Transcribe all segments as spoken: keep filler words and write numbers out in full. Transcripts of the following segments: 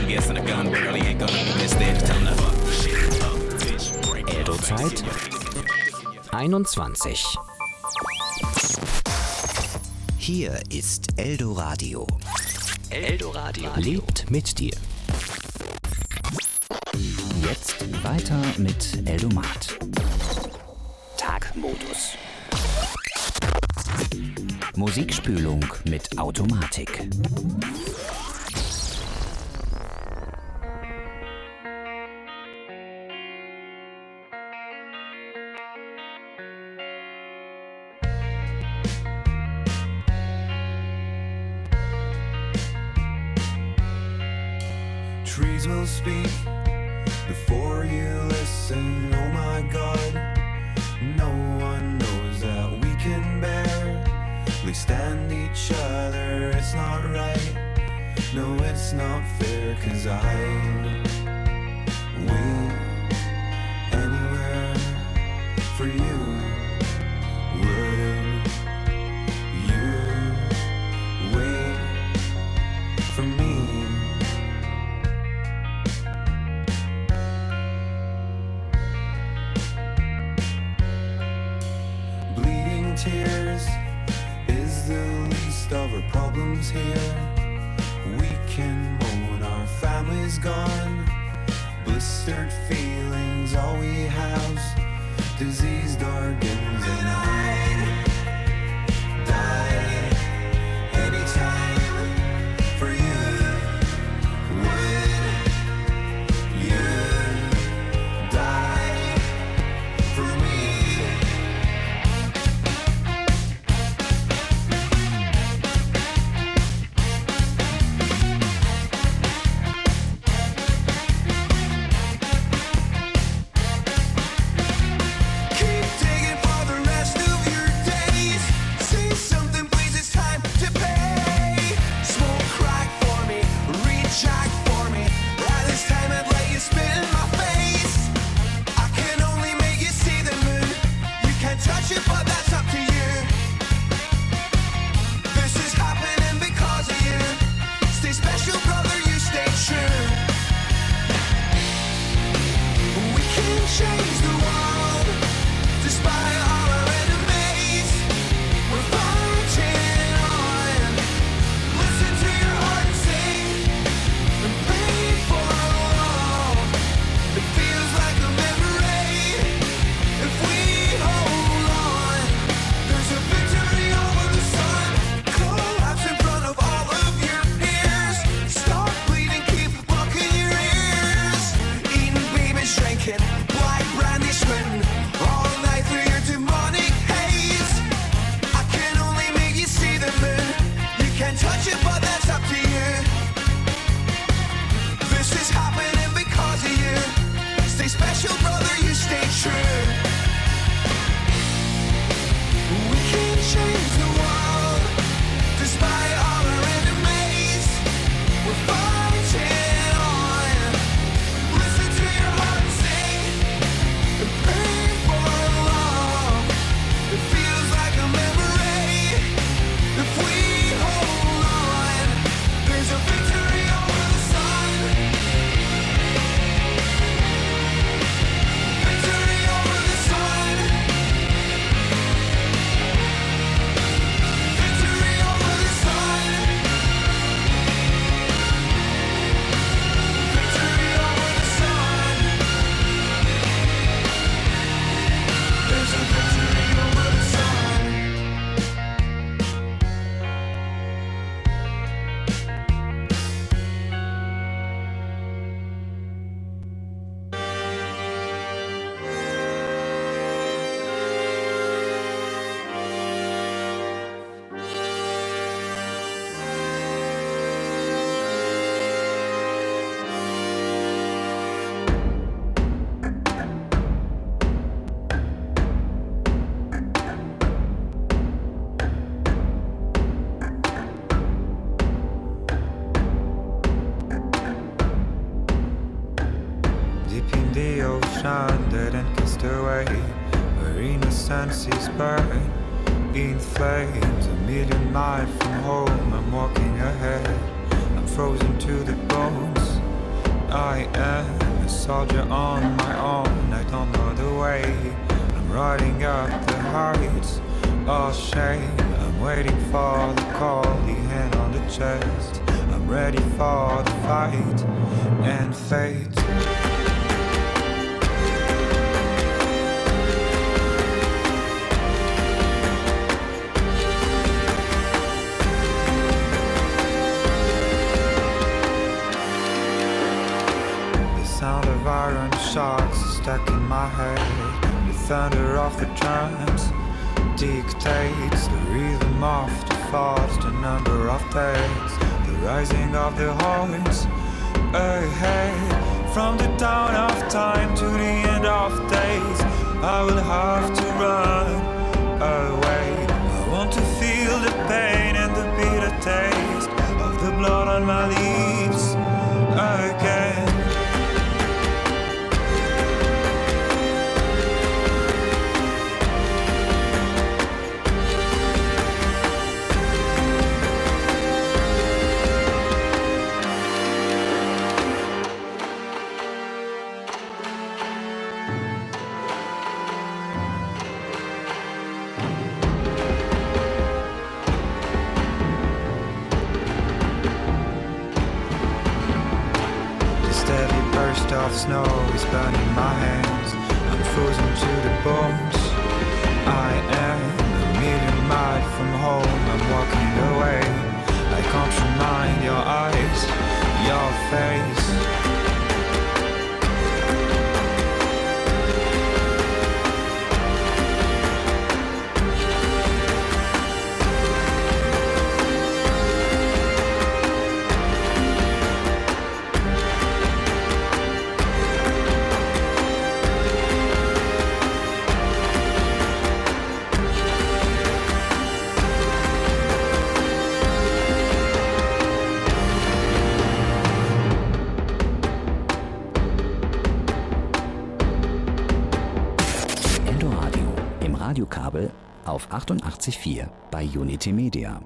gas and a gun, but really ain't gonna be missed there. Tell them to fuck the shit up, bitch. Eldo-Zeit einundzwanzig. Hier ist Eldoradio. Eldoradio lebt mit dir. Jetzt weiter mit Eldomat. Tagmodus. Musikspülung mit Automatik. Trees will speak before you listen. Oh my God, no one knows that we can barely stand each other. It's not right, no, it's not fair, 'cause I'd wait anywhere for you. Would you wait for me? Tears is the least of our problems here. We can moan our family's gone. Blistered feelings, all we have. Disease darkens and I'd die anytime for you. Would you die for me? Senses burn, in flames, a million miles from home. I'm walking ahead, I'm frozen to the bones. I am a soldier on my own, I don't know the way. I'm riding up the heights, all shame. I'm waiting for the call, the hand on the chest. I'm ready for the fight and fate. Sound of iron shocks stuck in my head. The thunder of the drums dictates the rhythm of the thoughts, the number of days, the rising of the horns ahead. From the dawn of time to the end of days, I will have to run away. I want to feel the pain and the bitter taste of the blood on my lips again. Of snow is burning my hands. I'm frozen to the bones. I am a million miles from home. I'm walking away. I can't remind your eyes, your face. Radiokabel auf achtundachtzig Komma vier bei Unity Media.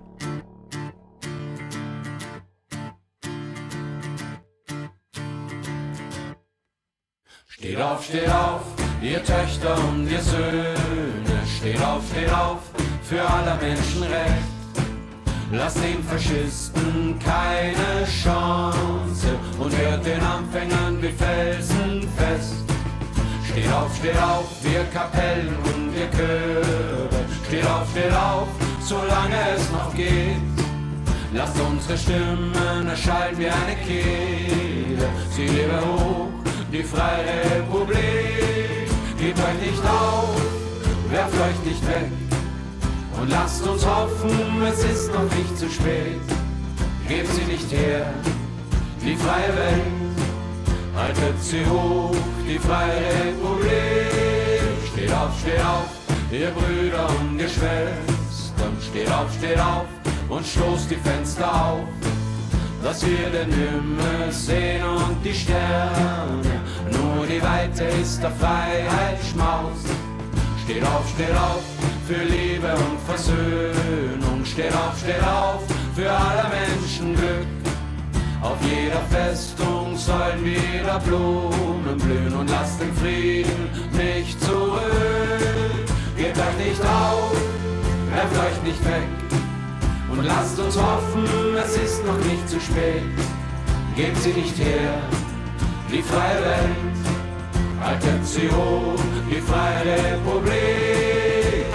Steht auf, steht auf, ihr Töchter und ihr Söhne. Steht auf, steht auf, für aller Menschen Recht. Lasst den Faschisten keine Chance und hört den Anfängern wie Felsen fest. Steht auf, steht auf, wir Kapellen und wir Chöre. Steht auf, steht auf, solange es noch geht. Lasst unsere Stimmen erschallen wie eine Kehle. Sie lebe hoch, die Freie Republik. Gebt euch nicht auf, werft euch nicht weg. Und lasst uns hoffen, es ist noch nicht zu spät. Gebt sie nicht her, die freie Welt. Haltet sie hoch, die Freie Republik. Steht auf, steht auf, ihr Brüder und ihr Schwestern. Steht auf, steht auf und stoßt die Fenster auf, dass wir den Himmel sehen und die Sterne. Nur die Weite ist der Freiheit Schmaus. Steht auf, steht auf, für Liebe und Versöhnung. Steht auf, steht auf, für aller Menschen Glück. Auf jeder Festung sollen wieder Blumen blühen und lasst den Frieden nicht zurück. Gebt euch nicht auf, werft euch nicht weg und lasst uns hoffen, es ist noch nicht zu spät. Gebt sie nicht her, die freie Welt, haltet sie hoch, die Freie Republik.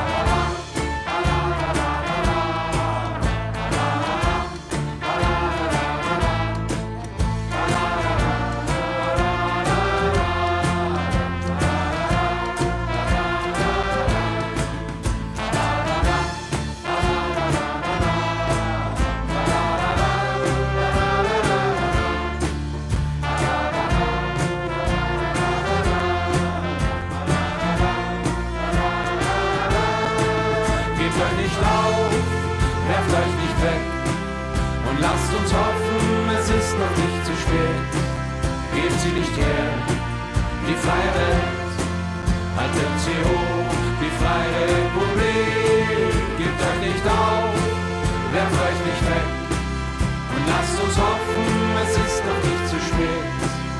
Lasst uns hoffen, es ist noch nicht zu spät. Gebt sie nicht her, die freie Welt. Haltet sie hoch, die Freie Republik. Gebt euch nicht auf, werft euch nicht weg. Und lasst uns hoffen, es ist noch nicht zu spät.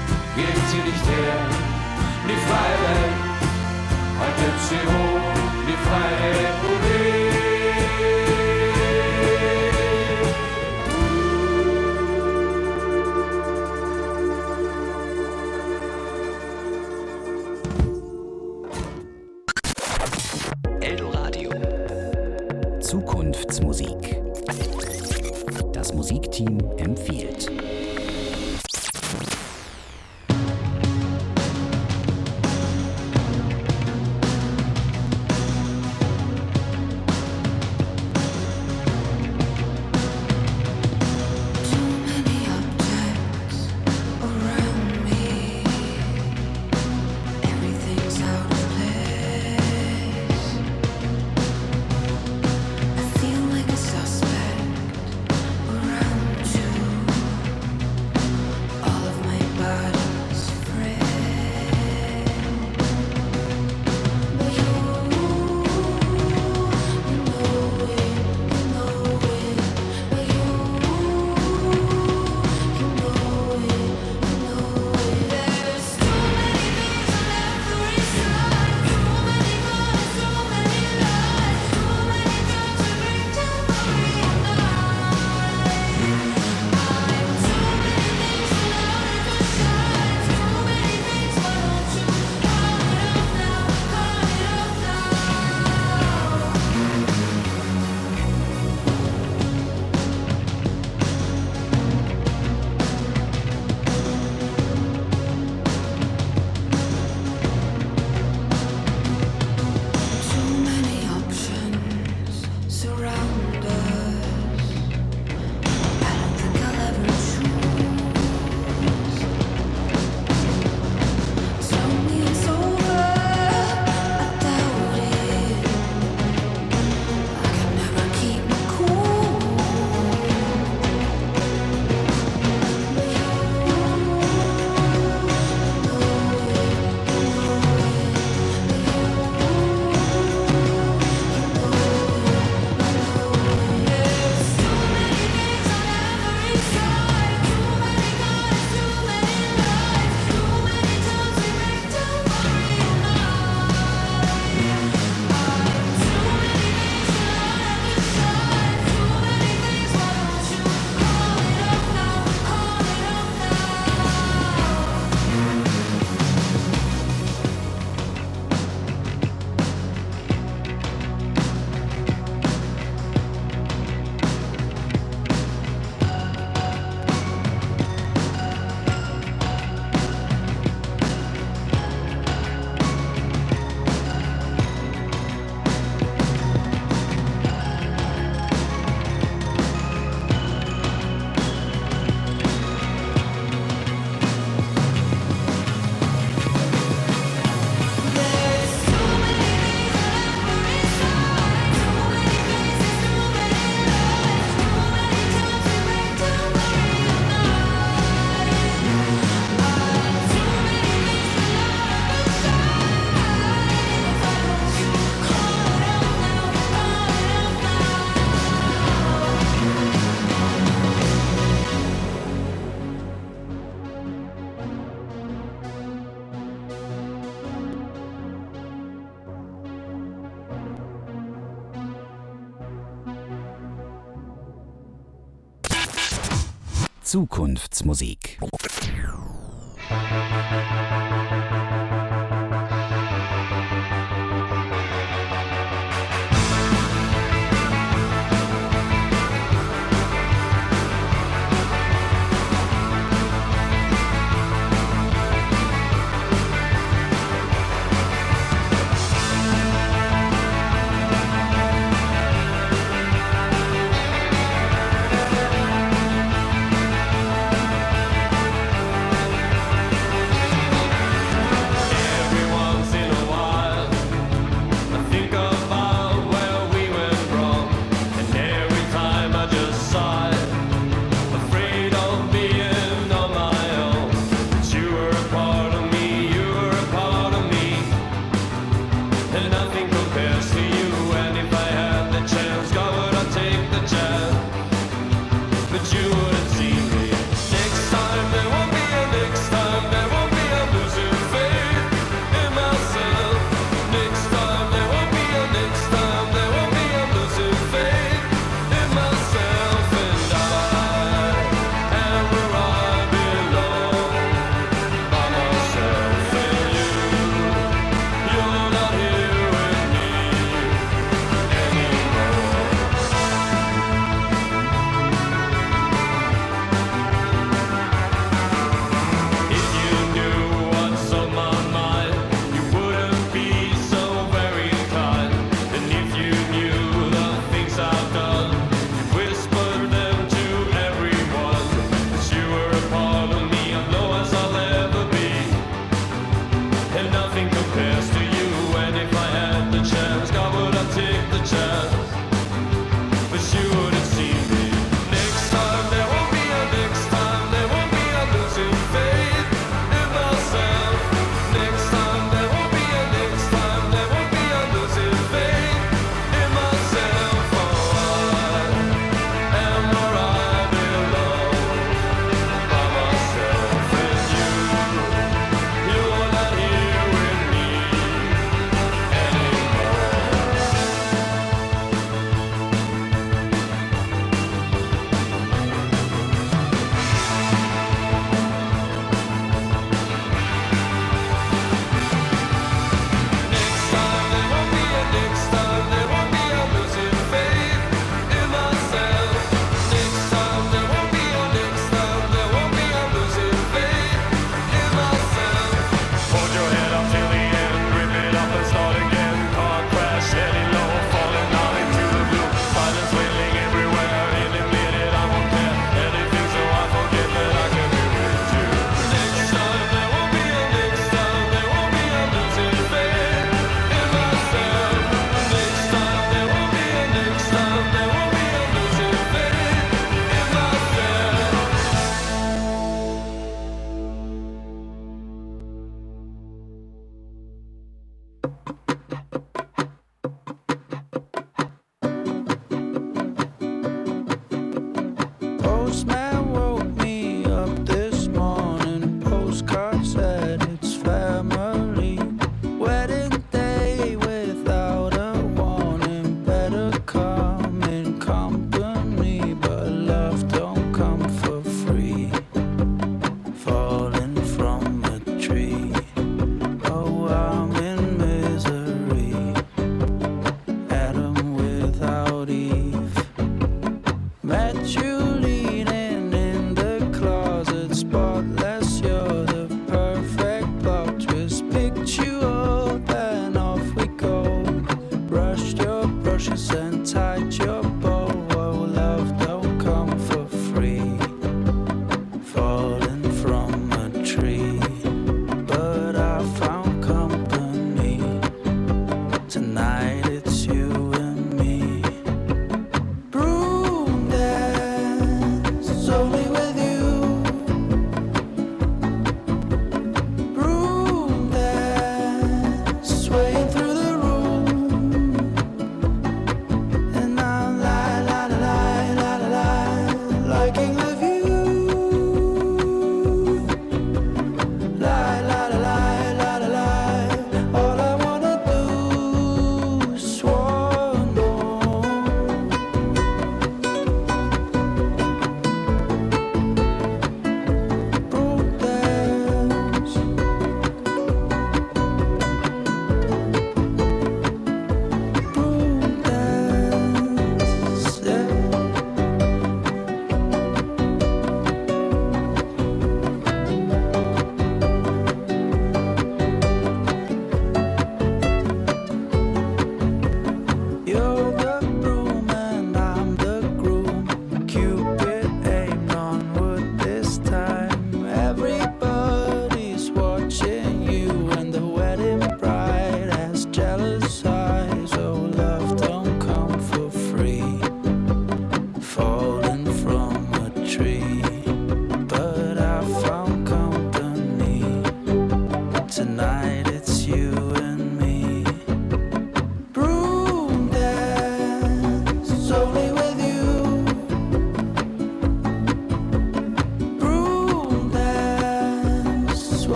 Zukunftsmusik.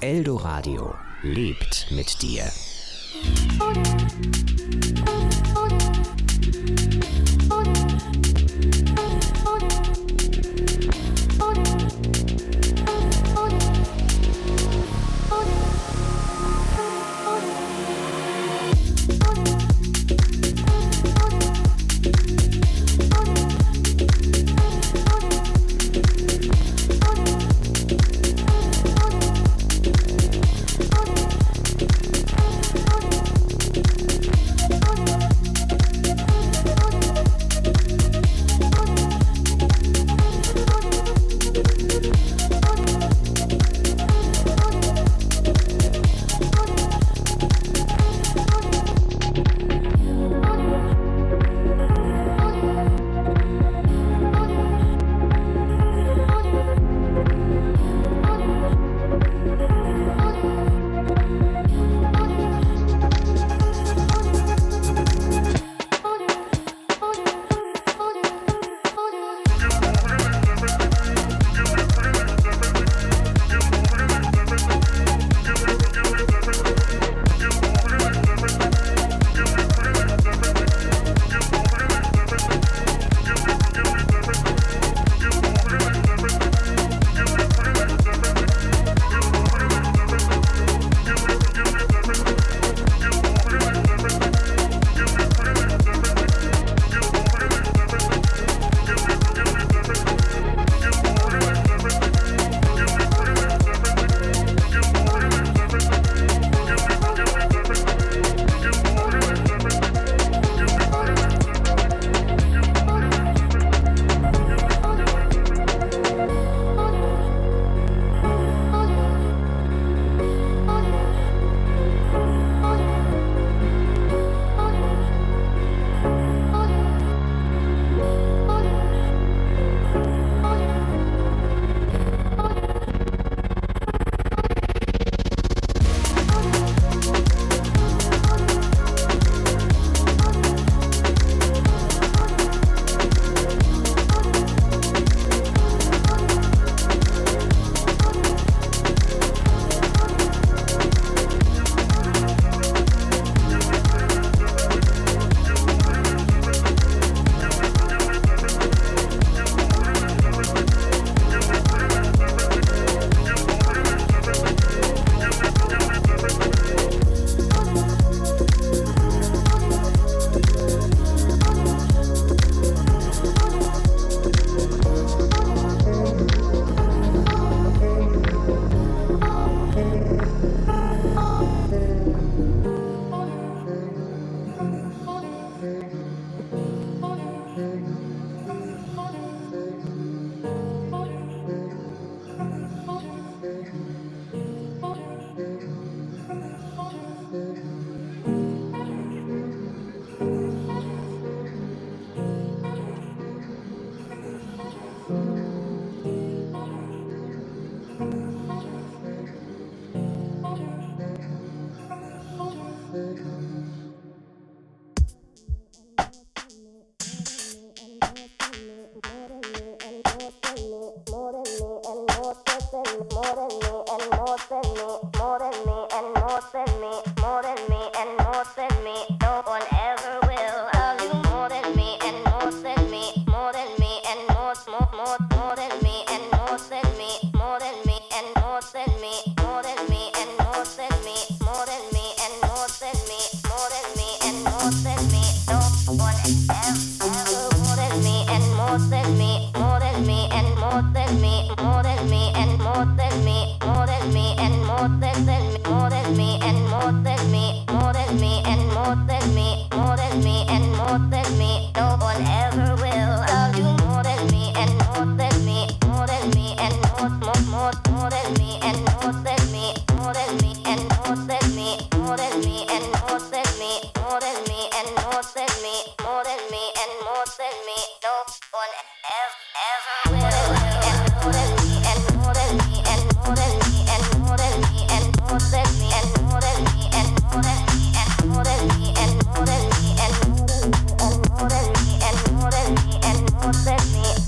Eldoradio lebt mit dir.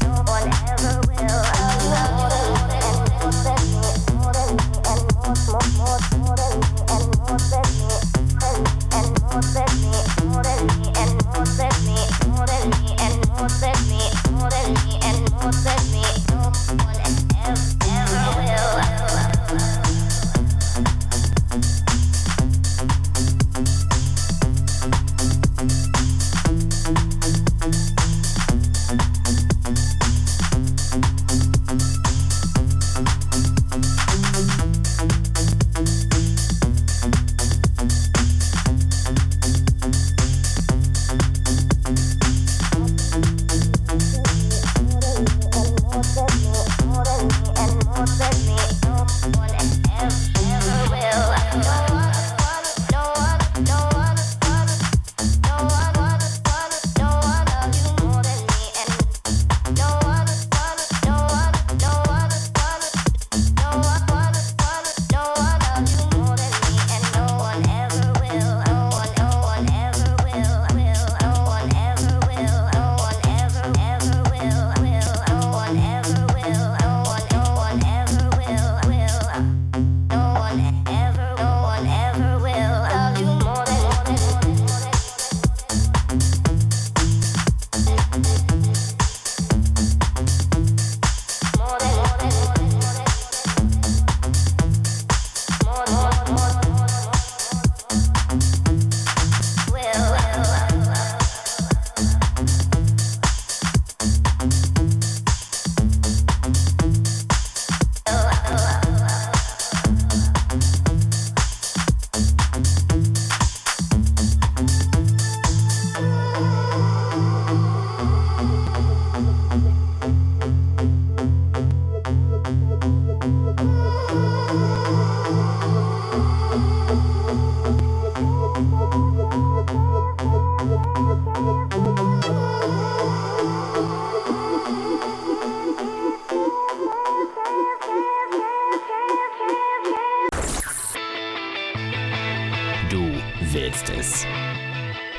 More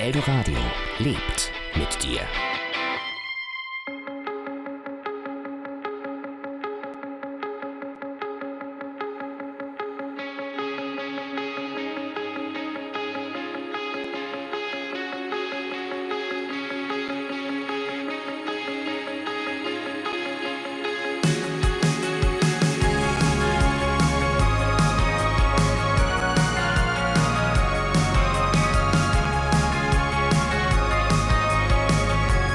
Eldoradio lebt mit dir. Thank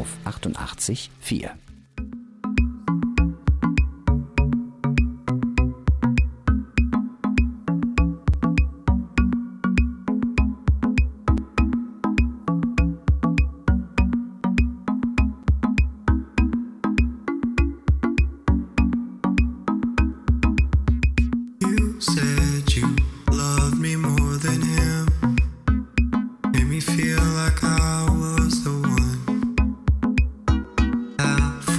auf achtundachtzig Komma vier. Feel like I was the one. I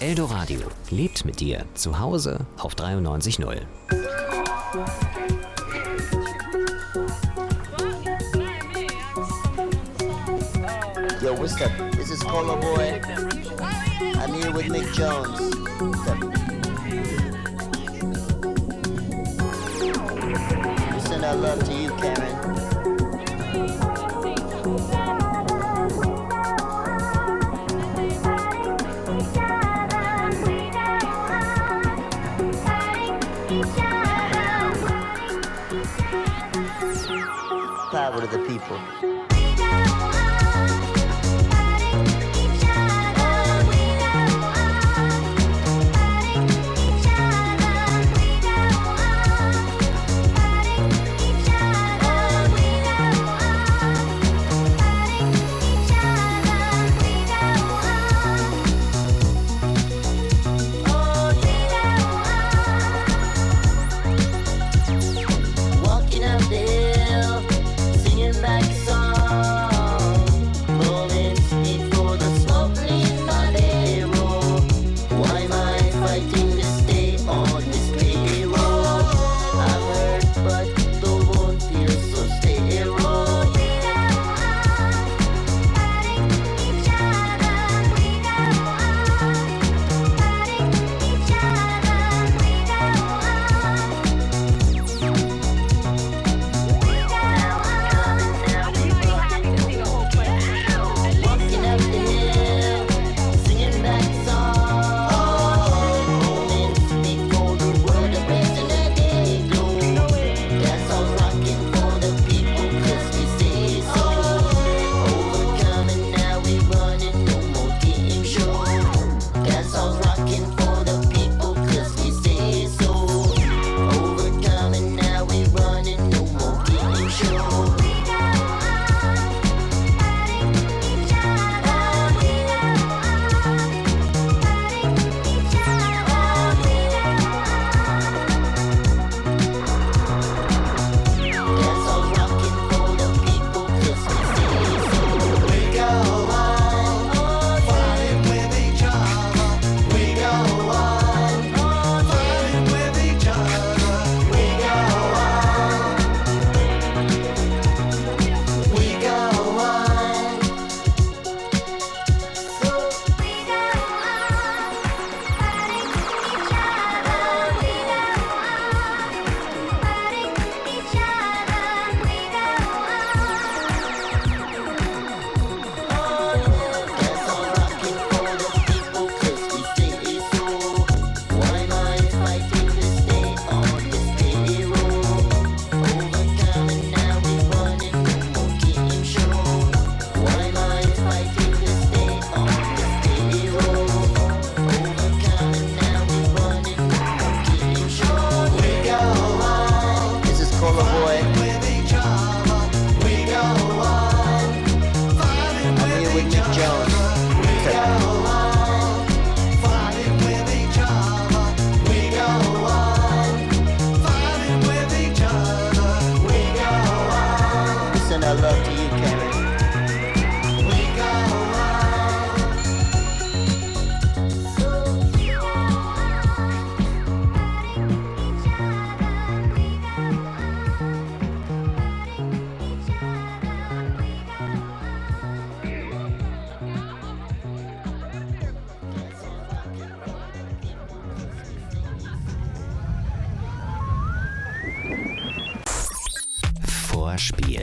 Eldoradio lebt mit dir zu Hause auf dreiundneunzig Komma null. Yo, what's up? This is Cola Boy. I'm here with Mick Jones. We send our love to you, Karen. Power to the people. Vorspiel.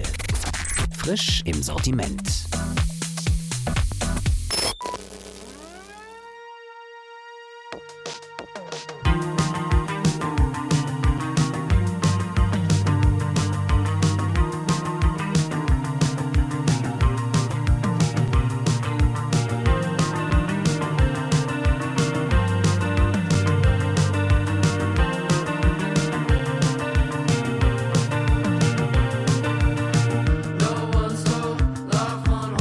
Frisch im Sortiment. No one's so love one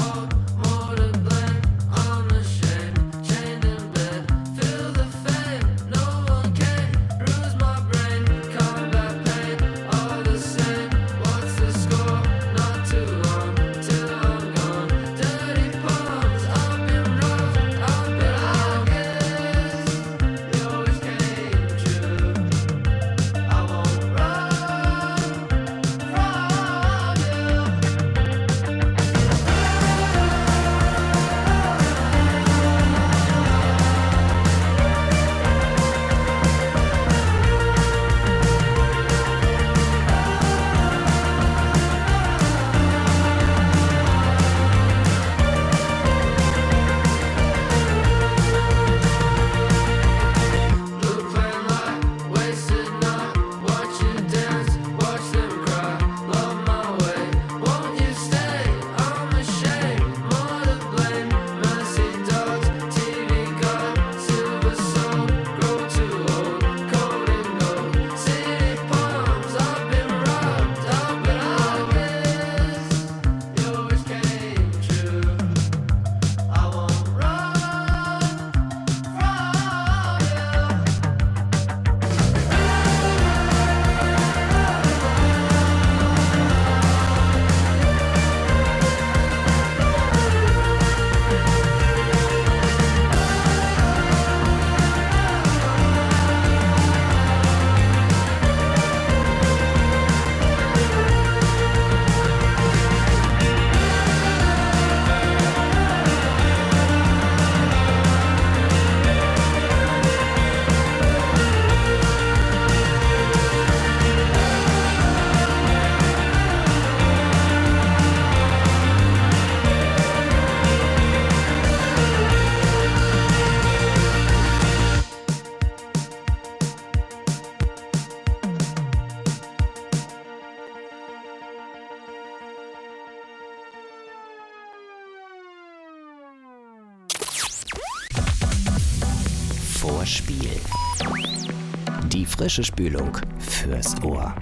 Vorspiel. Die frische Spülung fürs Ohr.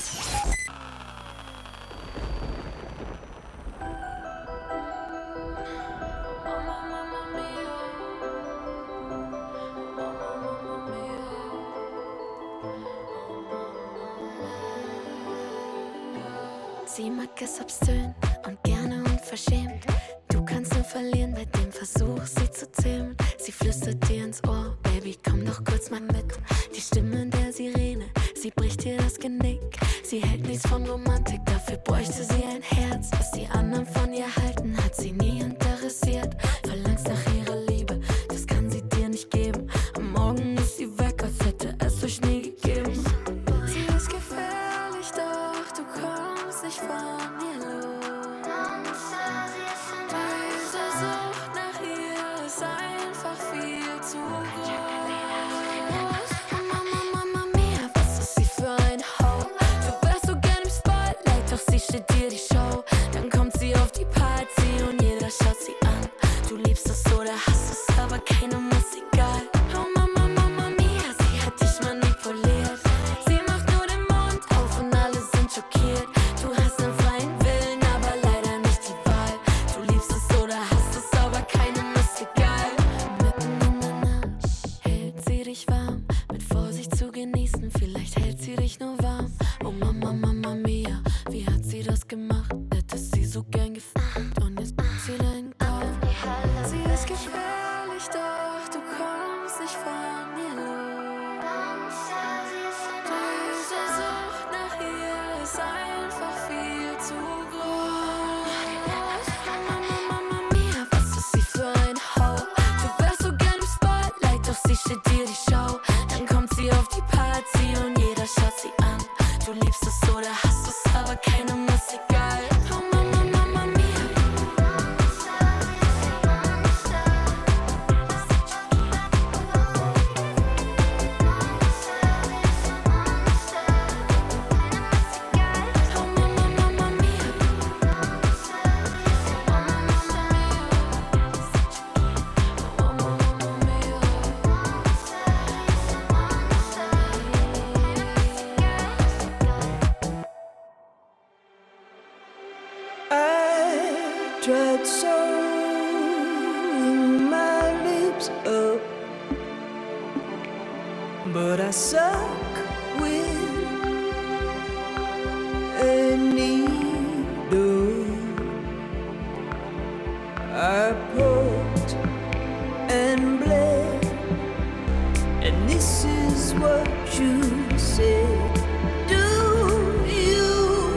Sie mag es obszön und gerne unverschämt. Du kannst nur verlieren bei dem Versuch, sie zu zähmen. Sie flüstert dir ins Ohr, Baby, komm doch kurz mal mit. Die Stimme der Sirene, sie bricht dir das Genick. Sie hält nichts von Romantik, dafür bräuchte sie ein Herz. Was die anderen von ihr halten, hat sie nie interessiert. Verlangst nach ihrer Liebe, das kann sie dir nicht geben. Am Morgen ist sie weg, als hätte es euch nie gegeben. Sie ist gefährlich, doch du kommst nicht von ihr los. Diese Sucht nach ihr ist einfach viel zu groß. Mama, Mama mia, was ist sie für ein Ho? Du wärst so gern im Spotlight, doch sie steht dir die Show. Dann kommt sie auf die Party und jeder schaut sie an. Du liebst es oder hasst es, aber keinem ist egal. Oh Mama, Mama mia, sie hat dich manipuliert. Sie macht nur den Mund auf und alle sind schockiert. Du hast einen freien Willen, aber leider nicht die Wahl. Du liebst es oder hasst es, aber keinem ist egal. Mitten in der Nacht hält sie dich warm, mit Vorsicht zu genießen, vielleicht hält sie dich nur warm. Oh Mama, Mama mia, wie hat sie das gemacht? Hättest sie so gern gefunden und jetzt macht sie deinen Kopf. Sie ist gefährlich, doch du kommst nicht von ihr los. Diese Sucht nach ihr ist einfach viel zu groß. Mama, Mama mia, was ist sie für ein Ho? Du wärst so gern im Spotlight, doch sie steht dir die Show. Dann kommt sie auf die Party und jeder schaut sie an. Du liebst es oder hasst es, aber keinem ist egal. Oh Mama, Mama mia. Oh Mama, Mama mia. Oh Mama mia. I tried sewing my lips up, but I suck with a needle. I poked and bled, and this is what you said. Do you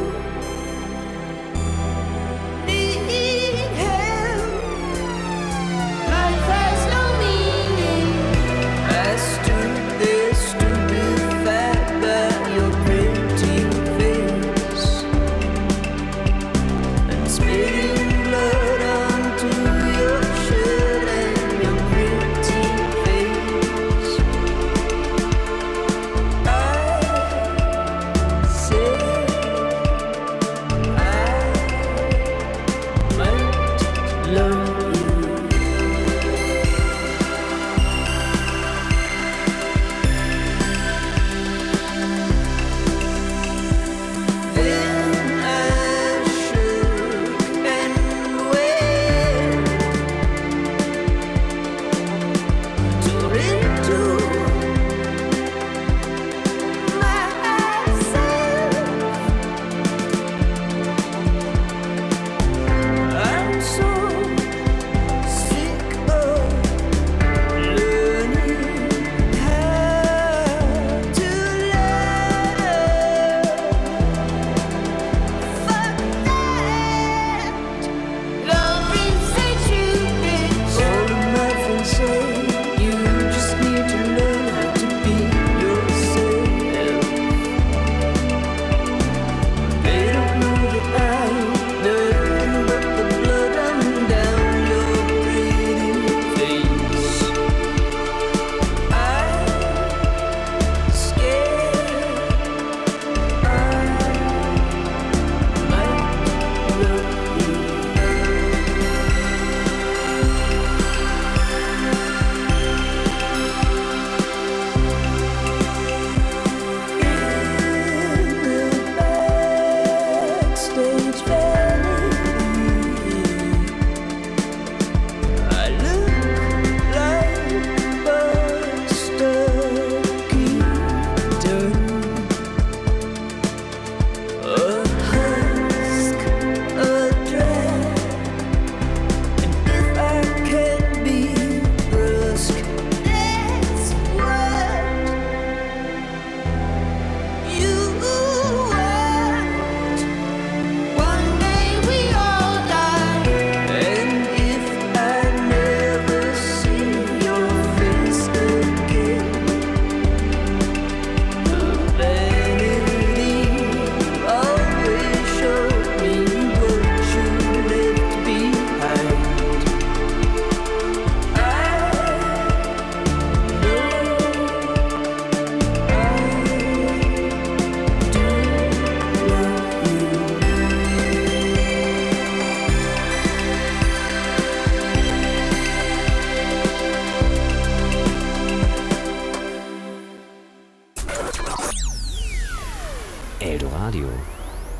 need help? Life has no meaning. I stood there stupid.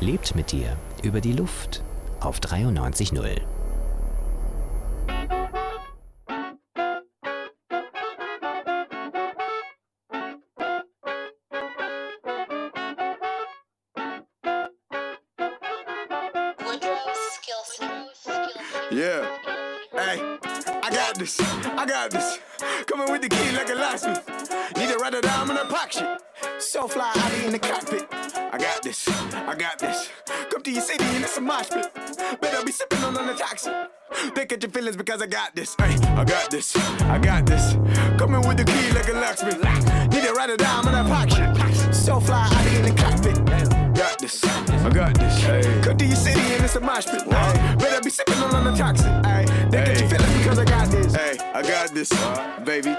lebt mit dir über die Luft auf dreiundneunzig Komma null. Yeah. Hey, I got this. I got this. Coming with the key like a locksmith. Need to write a dime in a pocket shit. So fly, I be in the cockpit. I got this. I got this. Come to your city and it's a mosh pit. Better be sipping on the toxic. They catch your feelings because I got this. Hey, I got this. I got this. Coming with the key like a locksmith. Need to write a dime in a pocket shit. So fly, I be in the cockpit. Got this, I got this. Hey. Come to your city and it's a mosh pit. Hey. Better be sipping on the toxic. Hey. They hey. Get you feeling because I got this. Hey, I got this, uh, baby.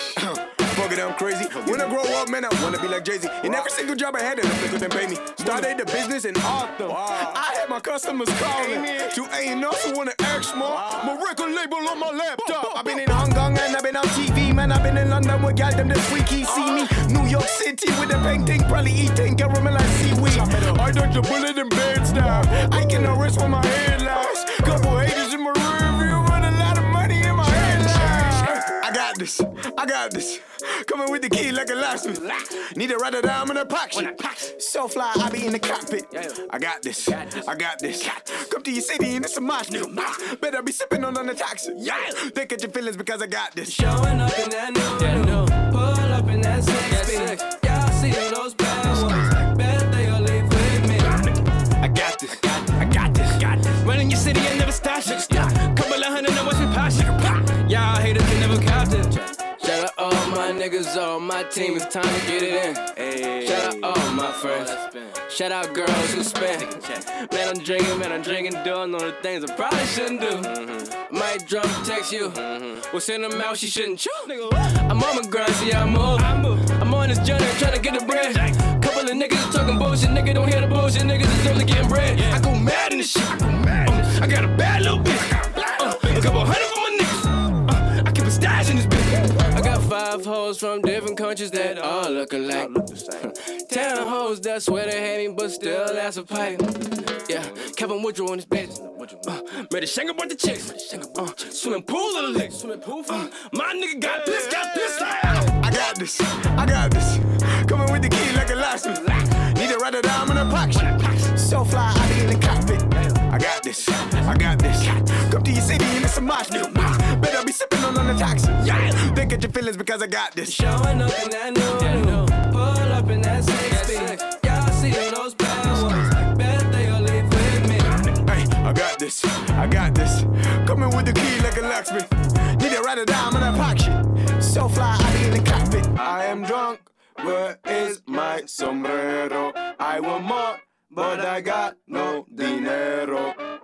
Fuck it, I'm crazy. When I grow up, man, I wanna be like Jay-Z. In every single job I had, they couldn't pay me. Started the business in Autumn. Wow. I had my customers calling. You ain't also wanna ask more. My record label on my laptop. I've been in Hong Kong and I've been on T V, man. I've been in London with y'all them this week. He see me. New York City with a painting, probably eating caramel like seaweed. I dodged the bullet in bed style. I can arrest for my headlines. Couple haters in my rear view, but a lot of money in my headlines. I got this, I got this. Coming with the key like a locksmith. Need to write a dime in a pocket. So fly, I be in the cockpit. I got this, I got this. Come to your city and it's a mosh pit. Better be sipping on the toxic. They catch your feelings because I got this. Showing up in that new, pull up in that six speed. Y'all see those bad ones. Bet they'll leave with me. I got this, I got this, got this. Running your city and never stop. Couple of hundred and watch me pop shit. Y'all haters can never cop it. Shout out all my niggas, all my team, it's time to get it in. Hey. Shout out all my friends. Shout out girls who spend. Man, I'm drinking, man, I'm drinking, doing all the things I probably shouldn't do. Mm-hmm. Might drunk text you. Mm-hmm. We'll send them out, she shouldn't chew. I'm on my grind, see how I move. I'm on this journey, trying to get the bread. Couple of niggas talking bullshit, nigga don't hear the bullshit, niggas is only getting bread. I go mad in this shit. I go mad. Uh, I got a bad little bitch. Uh, a couple hundred for my niggas. Uh, I keep a stash in this bitch. I got five hoes from different countries that all look alike. Ten hoes that swear they hate me, but still that's a pipe. Yeah, Kevin Woodrow on this bitch. Uh, made a shank about the chicks. Uh, swimming pool of the licks. Uh, my nigga got this, got this. I got this, I got this. Coming with the key like a locksmith. Need to write a dime in a pocket. So fly, I be in the cockpit. I got this, I got this. Come to your city and it's a mosh pit. Better be sipping on the toxic. They get your feelings because I got this. Showing up in that new, pull up in that six speed. Y'all see those bad ones. Bet they'll leave with me. Hey, I got this, I got this. Coming with the key like a locksmith. Need to write a dime in a pocket. So fly, I be in the cockpit. I am drunk, where is my sombrero? I want more, but I got no dinero.